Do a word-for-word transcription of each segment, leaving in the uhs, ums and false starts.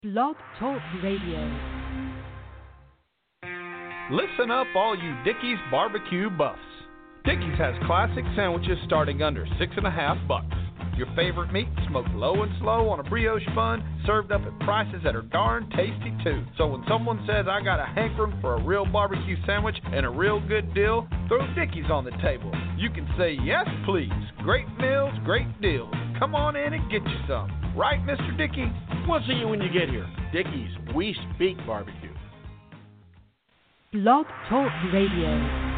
Blog Talk Radio. Listen up, all you Dickey's barbecue buffs. Dickey's has classic sandwiches starting under six and a half bucks. Your favorite meat smoked low and slow on a brioche bun, served up at prices that are darn tasty too. So when someone says I got a hankering for a real barbecue sandwich and a real good deal, throw Dickey's on the table. You can say yes, please. Great meals, great deals. Come on in and get you some. Right, Mister Dickey? We'll see you when you get here. Dickey's, we speak barbecue. Blog Talk Radio.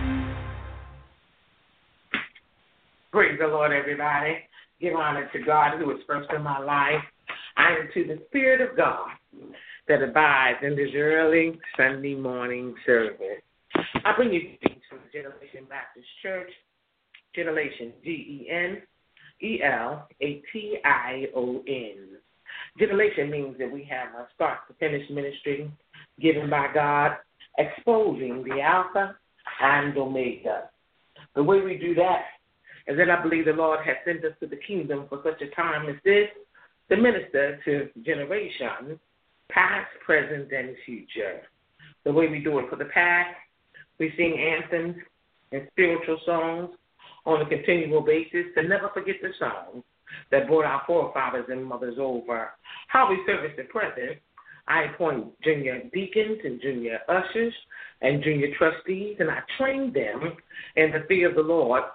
Praise the Lord, everybody. Give honor to God who is first in my life. Honor to the Spirit of God that abides in this early Sunday morning service. I bring you greetings from the Generation Baptist Church, Generation G E N E L A T I O N. Generation means that we have a start to finish ministry given by God, exposing the Alpha and Omega. The way we do that is that I believe the Lord has sent us to the kingdom for such a time as this to minister to generations, past, present, and future. The way we do it for the past, we sing anthems and spiritual songs on a continual basis to never forget the songs that brought our forefathers and mothers over. How we service the present, I appoint junior deacons and junior ushers and junior trustees, and I train them in the fear of the Lord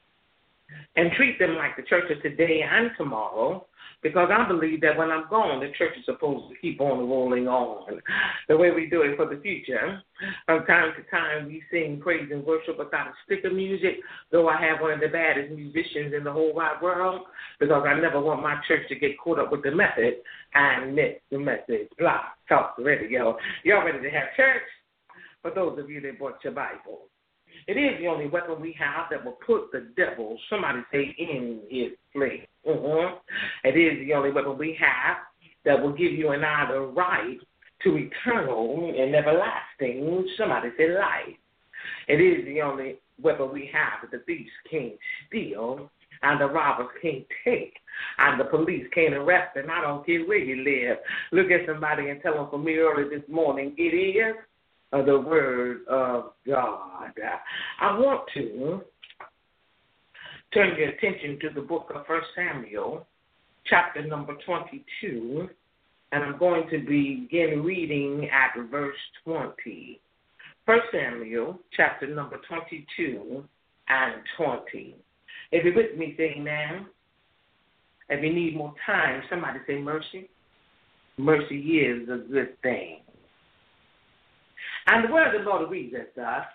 and treat them like the church of today and tomorrow, because I believe that when I'm gone, the church is supposed to keep on rolling on. The way we do it for the future, from time to time we sing praise and worship without a stick of music, though I have one of the baddest musicians in the whole wide world, because I never want my church to get caught up with the method and miss the message. Blah, talk radio. Y'all ready to have church? For those of you that bought your Bible. It is the only weapon we have that will put the devil, somebody say, in his place. Uh-huh. It is the only weapon we have that will give you and I the right to eternal and everlasting, somebody say, life. It is the only weapon we have that the thieves can't steal and the robbers can't take and the police can't arrest, and I don't care where you live. Look at somebody and tell them from me early this morning, it is of the Word of God. I want to turn your attention to the book of First Samuel, chapter number twenty-two, and I'm going to begin reading at verse twenty. First Samuel, chapter number twenty-two and twenty. If you're with me, say amen. If you need more time, somebody say mercy. Mercy is a good thing. And the word of the Lord reads as thus.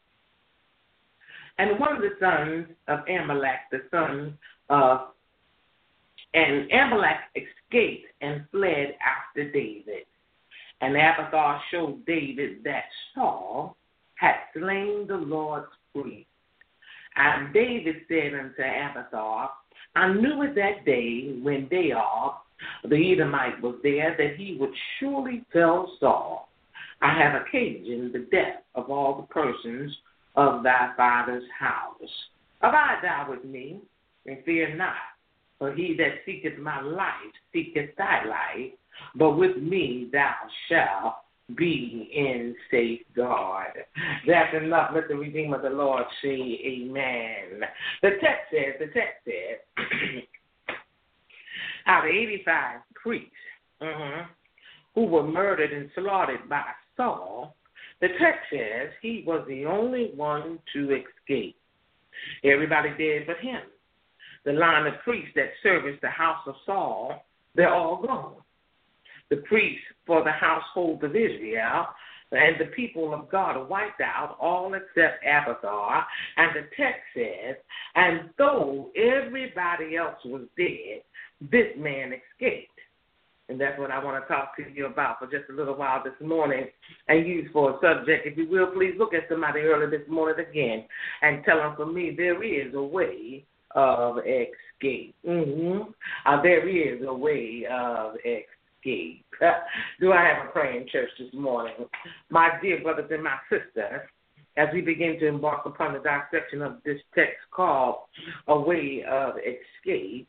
And one of the sons of Amalek, the son of, and Amalek escaped and fled after David. And Abiathar showed David that Saul had slain the Lord's priest. And David said unto Abiathar, I knew it that day when Daob, the Edomite, was there, that he would surely tell Saul, I have occasioned the death of all the persons of thy father's house. Abide thou with me, and fear not, for he that seeketh my life seeketh thy life, but with me thou shalt be in safeguard. That's enough. Let the Redeemer of the Lord say amen. The text says, the text says, out of eighty-five priests uh-huh, who were murdered and slaughtered by Saul, the text says he was the only one to escape. Everybody dead but him. The line of priests that serviced the house of Saul, they're all gone. The priests for the household of Israel and the people of God are wiped out, all except Abiathar. And the text says, and though everybody else was dead, this man escaped. And that's what I want to talk to you about for just a little while this morning and use for a subject. If you will, please look at somebody early this morning again and tell them, for me, there is a way of escape. Mm-hmm. Uh, there is a way of escape. Do I have a praying church this morning? My dear brothers and my sisters, as we begin to embark upon the dissection of this text called A Way of Escape,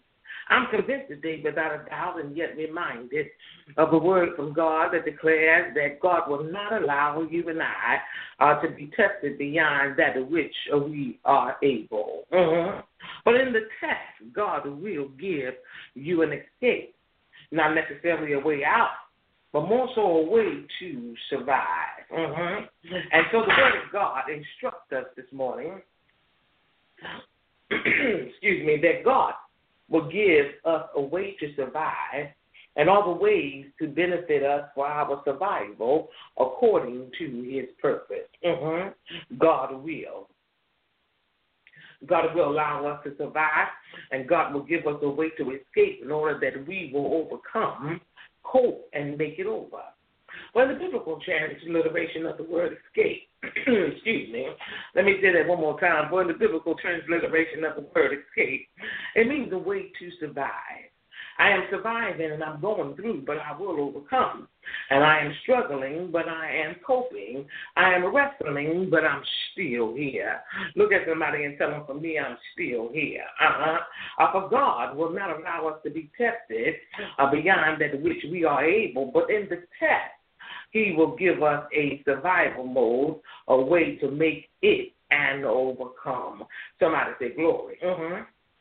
I'm convinced today, without a doubt, and yet reminded of a word from God that declares that God will not allow you and I uh, to be tested beyond that of which uh, we are able. Mm-hmm. But in the test, God will give you an escape, not necessarily a way out, but more so a way to survive. Mm-hmm. And so the Word of God instructs us this morning, excuse me, that God will give us a way to survive and all the ways to benefit us for our survival according to his purpose. Mm-hmm. God will. God will allow us to survive, and God will give us a way to escape in order that we will overcome, cope, and make it over. Well, the biblical transliteration of the word escape, excuse me, let me say that one more time. For the biblical transliteration of the word escape, it means a way to survive. I am surviving and I'm going through, but I will overcome. And I am struggling, but I am coping. I am wrestling, but I'm still here. Look at somebody and tell them, for me, I'm still here. Uh-huh. Uh, for God will not allow us to be tested uh, beyond that which we are able, but in the test, he will give us a survival mode, a way to make it and overcome. Somebody say glory. Mm-hmm.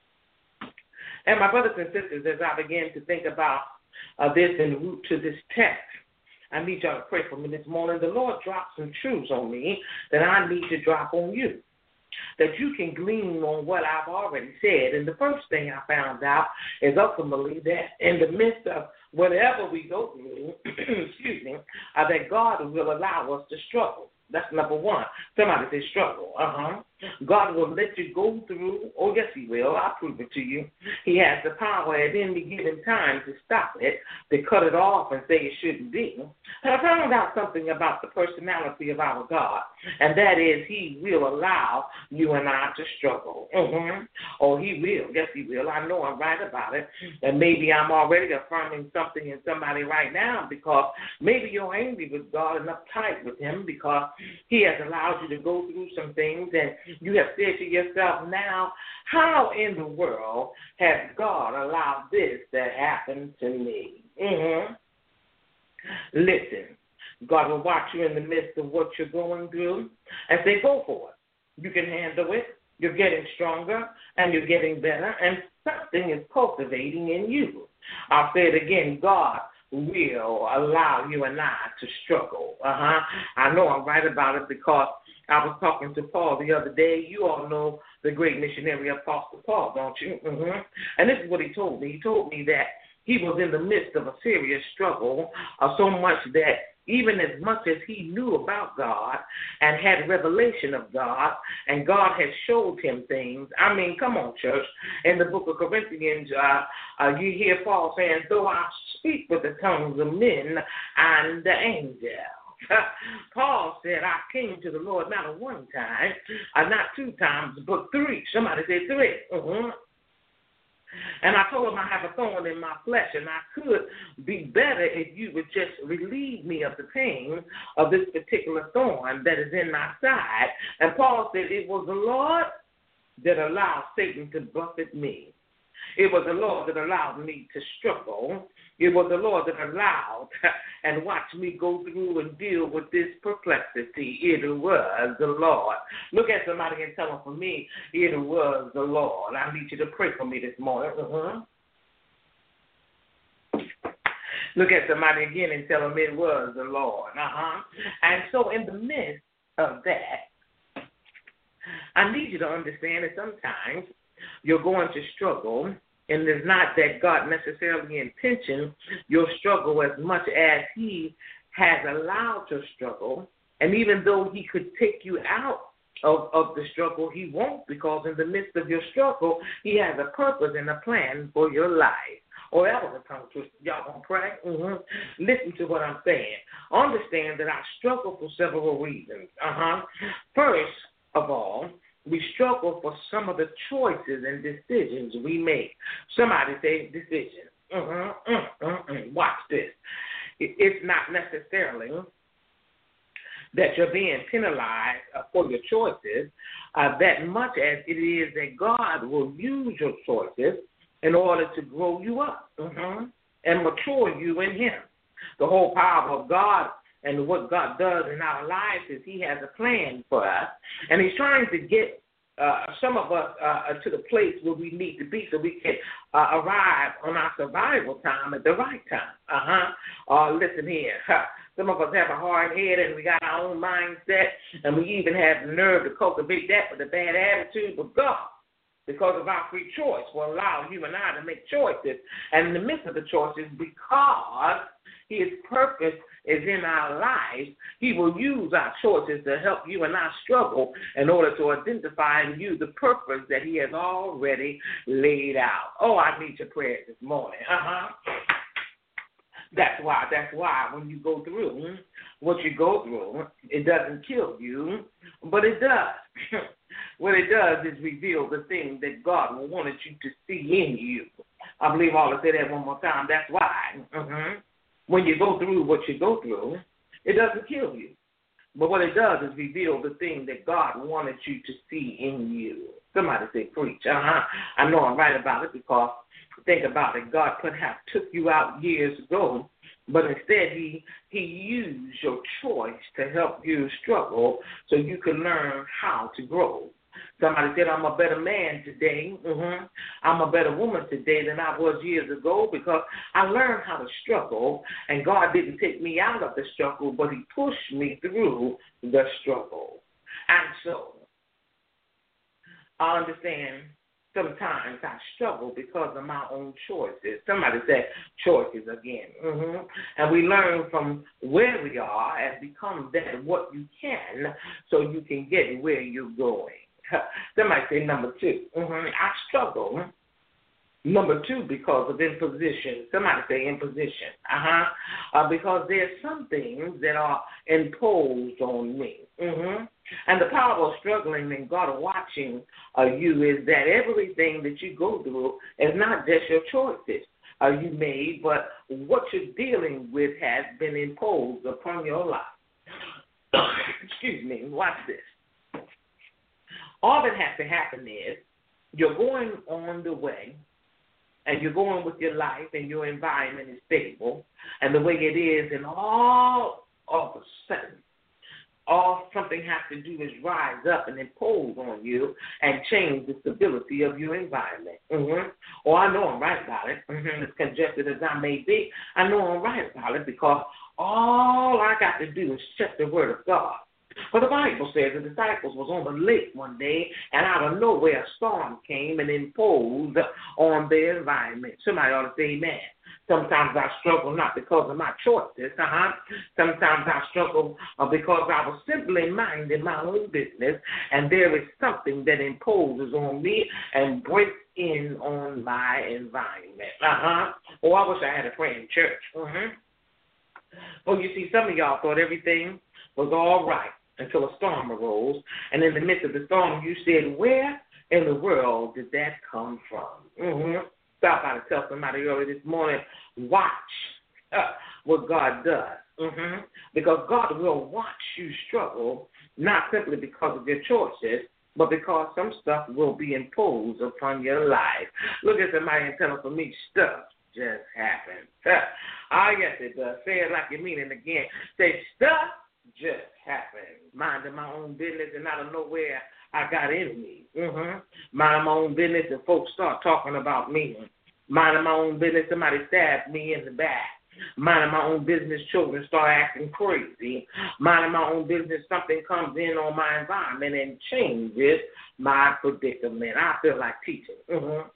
And my brothers and sisters, as I begin to think about uh, this and root to this text, I need y'all to pray for me this morning. The Lord dropped some truths on me that I need to drop on you, that you can glean on what I've already said. And the first thing I found out is ultimately that in the midst of whatever we go through, excuse me, uh, that God will allow us to struggle. That's number one. Somebody say struggle. Uh-huh. God will let you go through. Oh, yes, he will. I'll prove it to you. He has the power at any given time to stop it, to cut it off and say it shouldn't be. And I found out something about the personality of our God, and that is he will allow you and I to struggle. Mm-hmm. Oh, he will. Yes, he will. I know I'm right about it. And maybe I'm already affirming something in somebody right now because maybe you're angry with God and uptight with him because he has allowed you to go through some things and you have said to yourself now, how in the world has God allowed this to happen to me? Mm-hmm. Listen, God will watch you in the midst of what you're going through and say, go for it. You can handle it. You're getting stronger and you're getting better, and something is cultivating in you. I'll say it again, God will allow you and I to struggle. Uh-huh. I know I'm right about it because I was talking to Paul the other day. You all know the great missionary Apostle Paul, don't you? Mm-hmm. And this is what he told me. He told me that he was in the midst of a serious struggle, uh, so much that even as much as he knew about God and had revelation of God, and God had showed him things. I mean, come on, church. In the book of Corinthians, uh, uh, you hear Paul saying, though I speak with the tongues of men and the angels. Paul said, I came to the Lord not one time, uh, not two times, but three. Somebody said three. Mm-hmm. And I told him I have a thorn in my flesh, and I could be better if you would just relieve me of the pain of this particular thorn that is in my side. And Paul said it was the Lord that allowed Satan to buffet me. It was the Lord that allowed me to struggle. It was the Lord that allowed and watched me go through and deal with this perplexity. It was the Lord. Look at somebody and tell them, for me, it was the Lord. I need you to pray for me this morning. Uh-huh. Look at somebody again and tell them it was the Lord. Uh-huh. And so in the midst of that, I need you to understand that sometimes you're going to struggle, and it's not that God necessarily intention your struggle as much as he has allowed your struggle. And even though he could take you out of, of the struggle, he won't, because in the midst of your struggle, he has a purpose and a plan for your life. Or else a tongue twister. Y'all gonna pray? Mm-hmm. Listen to what I'm saying. Understand that I struggle for several reasons. Uh-huh. First of all, we struggle for some of the choices and decisions we make. Somebody say decision. Mm-hmm, mm-hmm, mm-hmm. Watch this. It's not necessarily that you're being penalized for your choices uh, that much as it is that God will use your choices in order to grow you up mm-hmm, and mature you in him. The whole power of God and what God does in our lives is he has a plan for us, and he's trying to get uh, some of us uh, to the place where we need to be so we can uh, arrive on our survival time at the right time. Uh-huh. Uh, listen here. Some of us have a hard head and we got our own mindset, and we even have the nerve to cultivate that with a bad attitude. But God, because of our free choice, will allow you and I to make choices. And in the midst of the choices, because his purpose is in our lives, he will use our choices to help you and I struggle in order to identify and use the purpose that he has already laid out. Oh, I need your prayers this morning. Uh-huh. That's why, that's why when you go through what you go through, it doesn't kill you, but it does. What it does is reveal the thing that God wanted you to see in you. I believe I'll say that one more time. That's why. Mm-hmm. When you go through what you go through, it doesn't kill you. But what it does is reveal the thing that God wanted you to see in you. Somebody say, preach. Uh-huh. I know I'm right about it because think about it. God perhaps took you out years ago, but instead he, he used your choice to help you struggle so you can learn how to grow. Somebody said, I'm a better man today. Mm-hmm. I'm a better woman today than I was years ago because I learned how to struggle, and God didn't take me out of the struggle, but he pushed me through the struggle. And so I understand sometimes I struggle because of my own choices. Somebody said choices again. Mm-hmm. And we learn from where we are and become that what you can so you can get where you're going. Somebody say number two. Mm-hmm. I struggle. Number two, because of imposition. Somebody say imposition. Uh-huh. Uh, because there's some things that are imposed on me. Mm-hmm. And the power of struggling and God watching uh, you is that everything that you go through is not just your choices uh, you made, but what you're dealing with has been imposed upon your life. Excuse me. Watch this. All that has to happen is you're going on the way, and you're going with your life, and your environment is stable, and the way it is, and all of a sudden, all something has to do is rise up and impose on you and change the stability of your environment. Mm-hmm. Oh, I know I'm right about it. Mm-hmm. As congested as I may be, I know I'm right about it because all I got to do is check the word of God. For the Bible says the disciples was on the lake one day, and out of nowhere a storm came and imposed on their environment. Somebody ought to say amen. Sometimes I struggle not because of my choices. Uh-huh. Sometimes I struggle uh, because I was simply minding my own business, and there is something that imposes on me and breaks in on my environment. Uh-huh. Oh, I wish I had a praying church. Uh-huh. Oh, you see, some of y'all thought everything was all right until a storm arose, and in the midst of the storm, you said, where in the world did that come from? Mm-hmm. Stop by to tell somebody early this morning, watch uh, what God does. Mm-hmm. Because God will watch you struggle, not simply because of your choices, but because some stuff will be imposed upon your life. Look at somebody and tell them, for me, stuff just happened. Ah, yes, it does. Say it like you mean it again. Say, stuff just happened. Minding my own business, and out of nowhere, I got enemies. Mm-hmm. Minding my own business, and folks start talking about me. Minding my own business, somebody stabbed me in the back. Minding my own business, children start acting crazy. Minding my own business, something comes in on my environment and changes my predicament. I feel like teaching. Mm-hmm.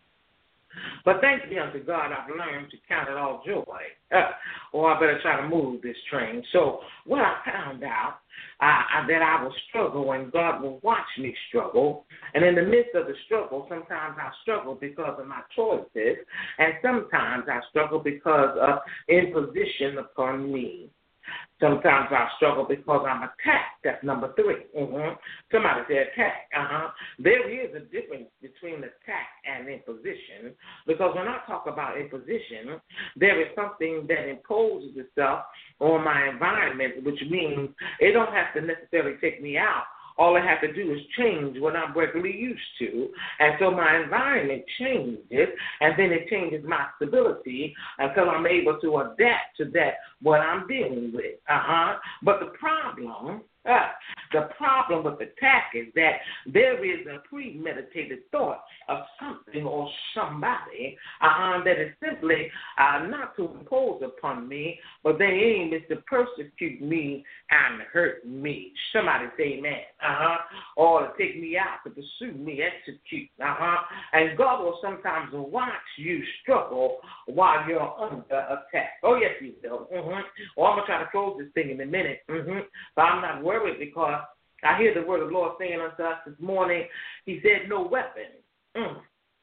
But thanks be unto God, I've learned to count it all joy. Uh, or I better try to move this train. So what I found out, uh, I, that I will struggle and God will watch me struggle. And in the midst of the struggle, sometimes I struggle because of my choices. And sometimes I struggle because of imposition upon me. Sometimes I struggle because I'm attacked. That's number three. Mm-hmm. Somebody said attack. Uh-huh. There is a difference between attack and imposition, because when I talk about imposition, there is something that imposes itself on my environment, which means it don't have to necessarily take me out All I have to do is change what I'm regularly used to. And so my environment changes, and then it changes my stability until I'm able to adapt to that, what I'm dealing with. Uh-huh. But the problem... Uh, the problem with attack is that there is a premeditated thought of something or somebody uh, that is simply uh, not to impose upon me, but their aim is to persecute me and hurt me. Somebody say amen. Uh-huh. Or to take me out, to pursue me, execute. Uh-huh. And God will sometimes watch you struggle while you're under attack. Oh, yes, He will. Mm-hmm. Well, I'm going to try to close this thing in a minute. Mm-hmm. But I'm not worried because I hear the word of the Lord saying unto us this morning, He said, no weapon, mm,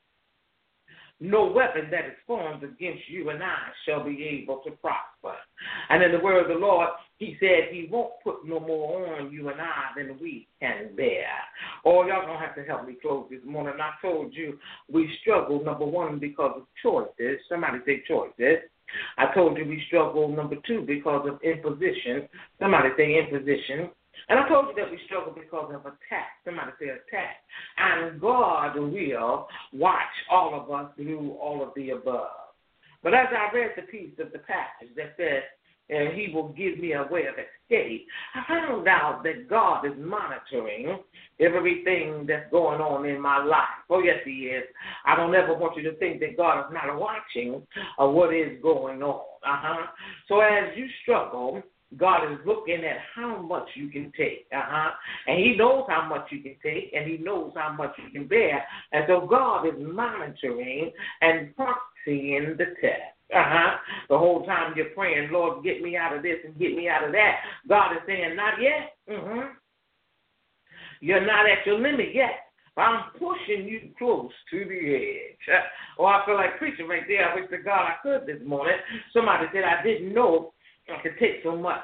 no weapon that is formed against you and I shall be able to prosper. And in the word of the Lord, He said He won't put no more on you and I than we can bear. Oh, y'all going to have to help me close this morning. I told you we struggle, number one, because of choices. Somebody say choices. I told you we struggle, number two, because of imposition. Somebody say imposition. And I told you that we struggle because of attack. Somebody say attack. And God will watch all of us through all of the above. But as I read the piece of the passage that says, and He will give me a way of escape, I found out that God is monitoring everything that's going on in my life. Oh, yes, He is. I don't ever want you to think that God is not watching uh, what is going on. Uh-huh. So as you struggle, God is looking at how much you can take. Uh-huh. And He knows how much you can take, and He knows how much you can bear. And so God is monitoring and proxying the test. Uh-huh. The whole time you're praying, Lord, get me out of this and get me out of that. God is saying, not yet. Mm-hmm. You're not at your limit yet. But I'm pushing you close to the edge. Oh, I feel like preaching right there. I wish to God I could this morning. Somebody said I didn't know I could take so much.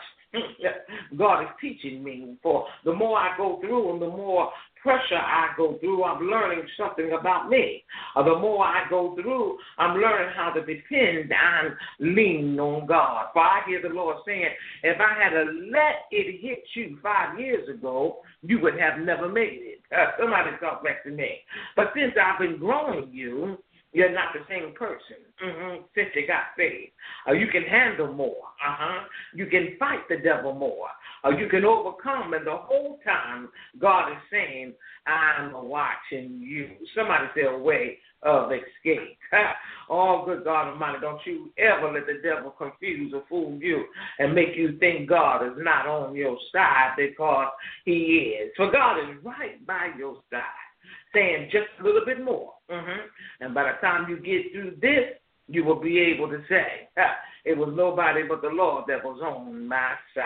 God is teaching me. For the more I go through and the more pressure I go through, I'm learning something about me. Uh, the more I go through, I'm learning how to depend and lean on God. For I hear the Lord saying, if I had let it hit you five years ago, you would have never made it. Uh, somebody talk back to me. But since I've been growing you, you're not the same person mm-hmm. since you got saved. Uh, you can handle more. Uh-huh. You can fight the devil more. Uh, you can overcome. And the whole time, God is saying, I'm watching you. Somebody say a way of escape. Oh, good God Almighty, don't you ever let the devil confuse or fool you and make you think God is not on your side, because He is. For God is right by your side, saying just a little bit more. Mm-hmm. And by the time you get through this, you will be able to say, it was nobody but the Lord that was on my side.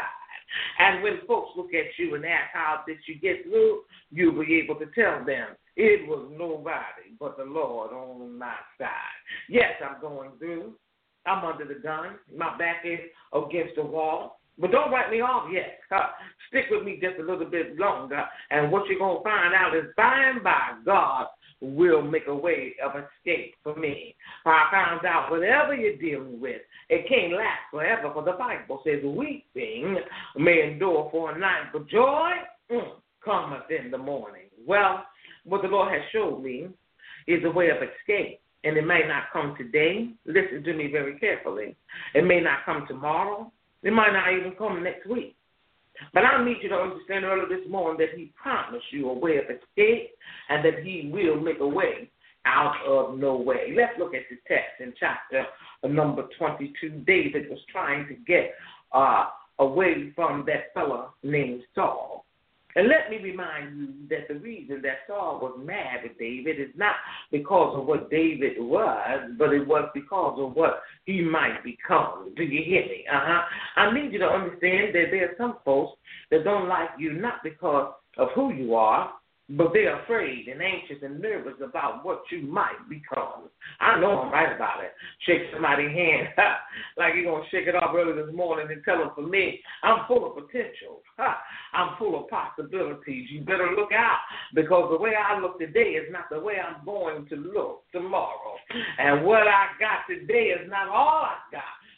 And when folks look at you and ask how did you get through, you'll be able to tell them, it was nobody but the Lord on my side. Yes, I'm going through. I'm under the gun. My back is against the wall. But don't write me off yet. Uh, stick with me just a little bit longer. And what you're going to find out is by and by, God will make a way of escape for me. I found out whatever you're dealing with, it can't last forever. For the Bible says, weeping may endure for a night, but joy mm, cometh in the morning. Well, what the Lord has showed me is a way of escape. And it may not come today. Listen to me very carefully. It may not come tomorrow. It might not even come next week. But I need you to understand early this morning that He promised you a way of escape and that He will make a way out of no way. Let's look at the text in chapter number twenty-two. David was trying to get uh, away from that fellow named Saul. And let me remind you that the reason that Saul was mad at David is not because of what David was, but it was because of what he might become. Do you hear me? Uh-huh. I need you to understand that there are some folks that don't like you not because of who you are, but they're afraid and anxious and nervous about what you might become. I know I'm right about it. Shake somebody's hand like you're going to shake it off early this morning and tell them, for me, I'm full of potential. I'm full of possibilities. You better look out, because the way I look today is not the way I'm going to look tomorrow. And what I got today is not all I got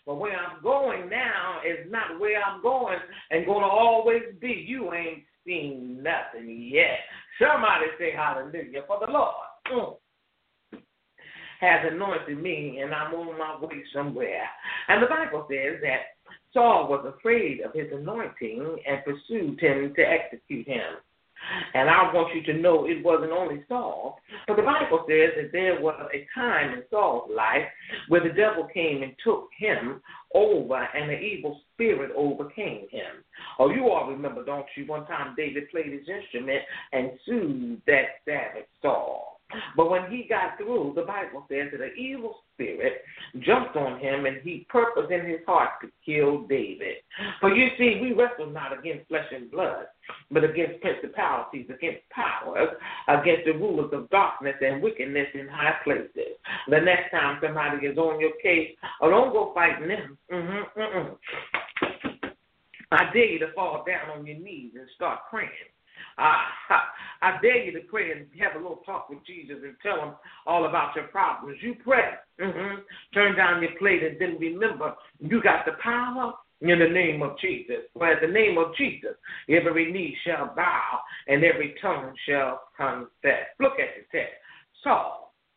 But where I'm going now is not where I'm going and going to always be. You ain't seen nothing yet. Somebody say hallelujah for the Lord. Mm. Has anointed me, and I'm on my way somewhere. And the Bible says that Saul was afraid of his anointing and pursued him to execute him. And I want you to know it wasn't only Saul, but the Bible says that there was a time in Saul's life where the devil came and took him over and the evil spirit overcame him. Oh, you all remember, don't you? One time David played his instrument and soothed that savage Saul. But when he got through, the Bible says that an evil spirit jumped on him and he purposed in his heart to kill David. But you see, we wrestle not against flesh and blood, but against principalities, against powers, against the rulers of darkness and wickedness in high places. The next time somebody is on your case, oh, don't go fighting them. Mm-hmm, mm-mm. I dare you to fall down on your knees and start praying. Uh, I dare you to pray and have a little talk with Jesus and tell him all about your problems. You pray. Mm-hmm. Turn down your plate and then remember you got the power in the name of Jesus. For at the name of Jesus, every knee shall bow and every tongue shall confess. Look at the text. Saul.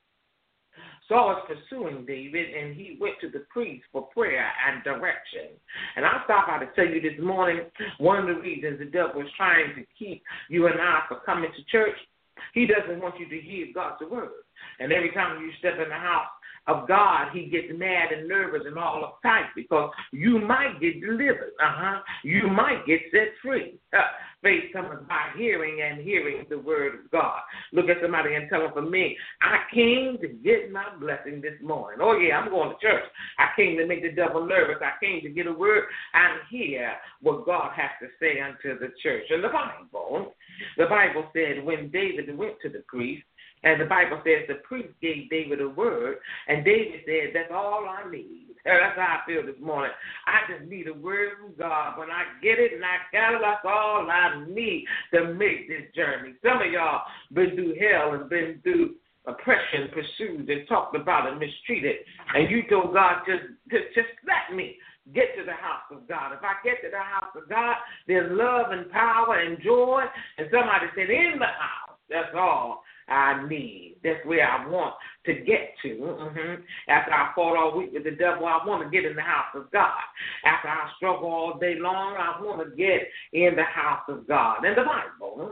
Saul is pursuing David, and he went to the priest for prayer and direction. And I'll stop by to tell you this morning, one of the reasons the devil is trying to keep you and I from coming to church, he doesn't want you to hear God's word. And every time you step in the house of God, he gets mad and nervous and all uptight because you might get delivered. Uh-huh. You might get set free. Uh, faith comes by hearing and hearing the word of God. Look at somebody and tell them, for me, I came to get my blessing this morning. Oh, yeah, I'm going to church. I came to make the devil nervous. I came to get a word and hear what God has to say unto the church. And the Bible, the Bible said when David went to the priest, and the Bible says the priest gave David a word, and David said, that's all I need. That's how I feel this morning. I just need a word from God. When I get it and I got it, that's all I need to make this journey. Some of y'all been through hell and been through oppression, pursued, and talked about and mistreated, and you told God, just, just, just let me get to the house of God. If I get to the house of God, there's love and power and joy, and somebody said, in the house, that's all I need. That's where I want to get to. Mm-hmm. After I fought all week with the devil, I want to get in the house of God. After I struggle all day long, I want to get in the house of God. And the Bible,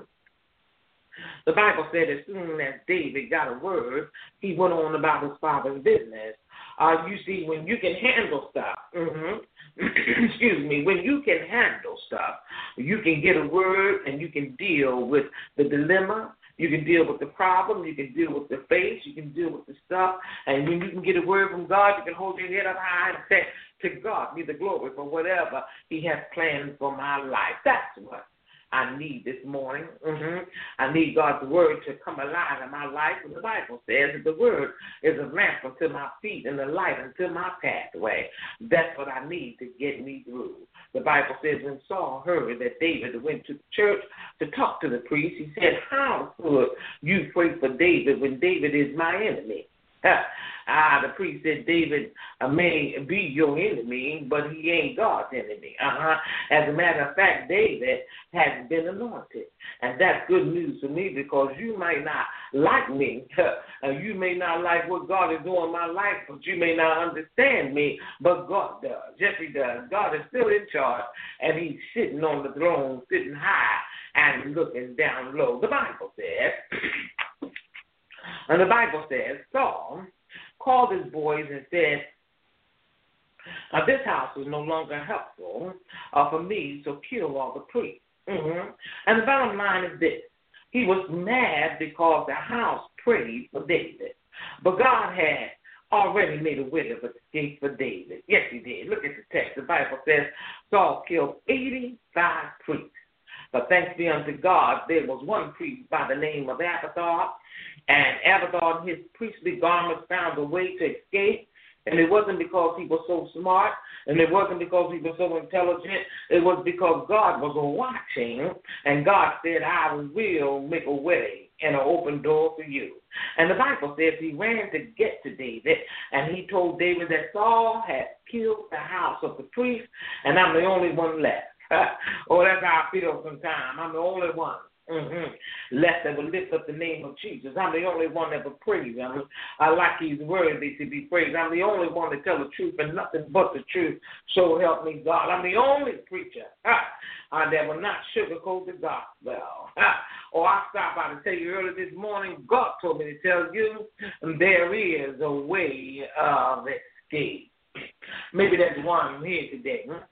the Bible said as soon as David got a word, he went on about his father's business. Uh, you see, when you can handle stuff, mm-hmm, excuse me, when you can handle stuff, you can get a word and you can deal with the dilemma. You can deal with the problem. You can deal with the face. You can deal with the stuff. And when you can get a word from God, you can hold your head up high and say, to God be the glory for whatever he has planned for my life. That's what I need this morning. Mm-hmm. I need God's word to come alive in my life. And the Bible says that the word is a lamp unto my feet and a light unto my pathway. That's what I need to get me through. The Bible says when Saul heard that David went to the church to talk to the priest, he said, how could you pray for David when David is my enemy? Ah, the priest said, David uh, may be your enemy, but he ain't God's enemy. Uh-huh. As a matter of fact, David has been anointed. And that's good news for me because you might not like me. uh, you may not like what God is doing in my life, but you may not understand me, but God does. Yes, he does. God is still in charge, and he's sitting on the throne, sitting high and looking down low. The Bible says, and the Bible says, Saul called his boys and said, now this house is no longer helpful uh, for me, so kill all the priests. Mm-hmm. And the bottom line is this. He was mad because the house prayed for David. But God had already made a way of escape for David. Yes, he did. Look at the text. The Bible says Saul killed eighty-five priests. But thanks be unto God, there was one priest by the name of Abiathar, and Abiathar and his priestly garments found a way to escape. And it wasn't because he was so smart, and it wasn't because he was so intelligent. It was because God was watching, and God said, I will make a way and an open door for you. And the Bible says he ran to get to David, and he told David that Saul had killed the house of the priest, and I'm the only one left. Oh, that's how I feel sometimes. I'm the only one. Mm-hmm. Left that will lift up the name of Jesus. I'm the only one that will praise him. I like he's worthy to be praised. I'm the only one to tell the truth and nothing but the truth. So help me God. I'm the only preacher uh, that will not sugarcoat the gospel. Uh, or I stopped by to tell you earlier this morning, God told me to tell you there is a way of escape. Maybe that's one here today. Huh?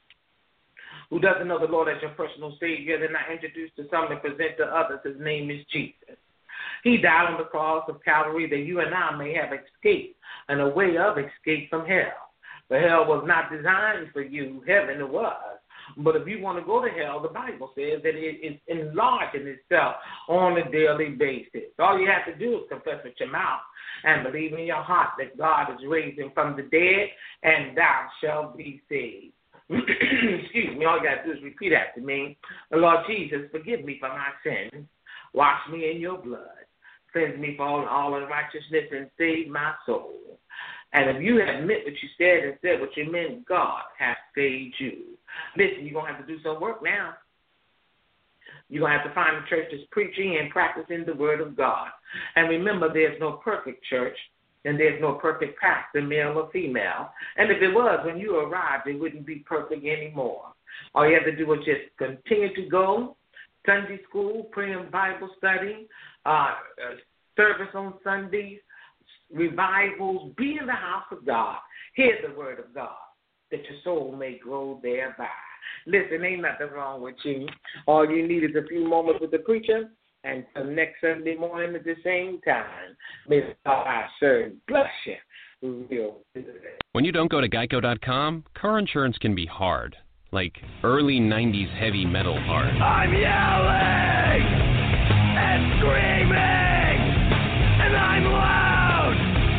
Who doesn't know the Lord as your personal Savior, they're not introduced to some and present to others. His name is Jesus. He died on the cross of Calvary that you and I may have escape and a way of escape from hell. The hell was not designed for you. Heaven it was. But if you want to go to hell, the Bible says that it is enlarging itself on a daily basis. All you have to do is confess with your mouth and believe in your heart that God is raising from the dead, and thou shalt be saved. Excuse me, all you got to do is repeat after me. Lord Jesus, forgive me for my sins. Wash me in your blood. Cleanse me from all unrighteousness and save my soul. And if you have meant what you said and said what you meant, God has saved you. Listen, you're going to have to do some work now. You're going to have to find a church that's preaching and practicing the word of God. And remember, there's no perfect church. And there's no perfect pastor, male or female. And if it was, when you arrived, it wouldn't be perfect anymore. All you have to do is just continue to go, Sunday school, praying Bible study, uh, service on Sundays, revivals, be in the house of God. Hear the word of God, that your soul may grow thereby. Listen, ain't nothing wrong with you. All you need is a few moments with the preacher. And until next Sunday morning at the same time, may the God I serve bless you. Real. When you don't go to Geico dot com, car insurance can be hard, like early nineties heavy metal hard. I'm yelling and screaming, and I'm loud.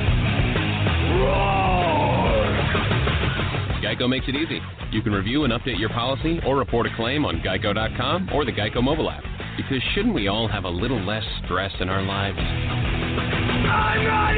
Roar! Geico makes it easy. You can review and update your policy or report a claim on Geico dot com or the Geico mobile app. Because shouldn't we all have a little less stress in our lives? I'm not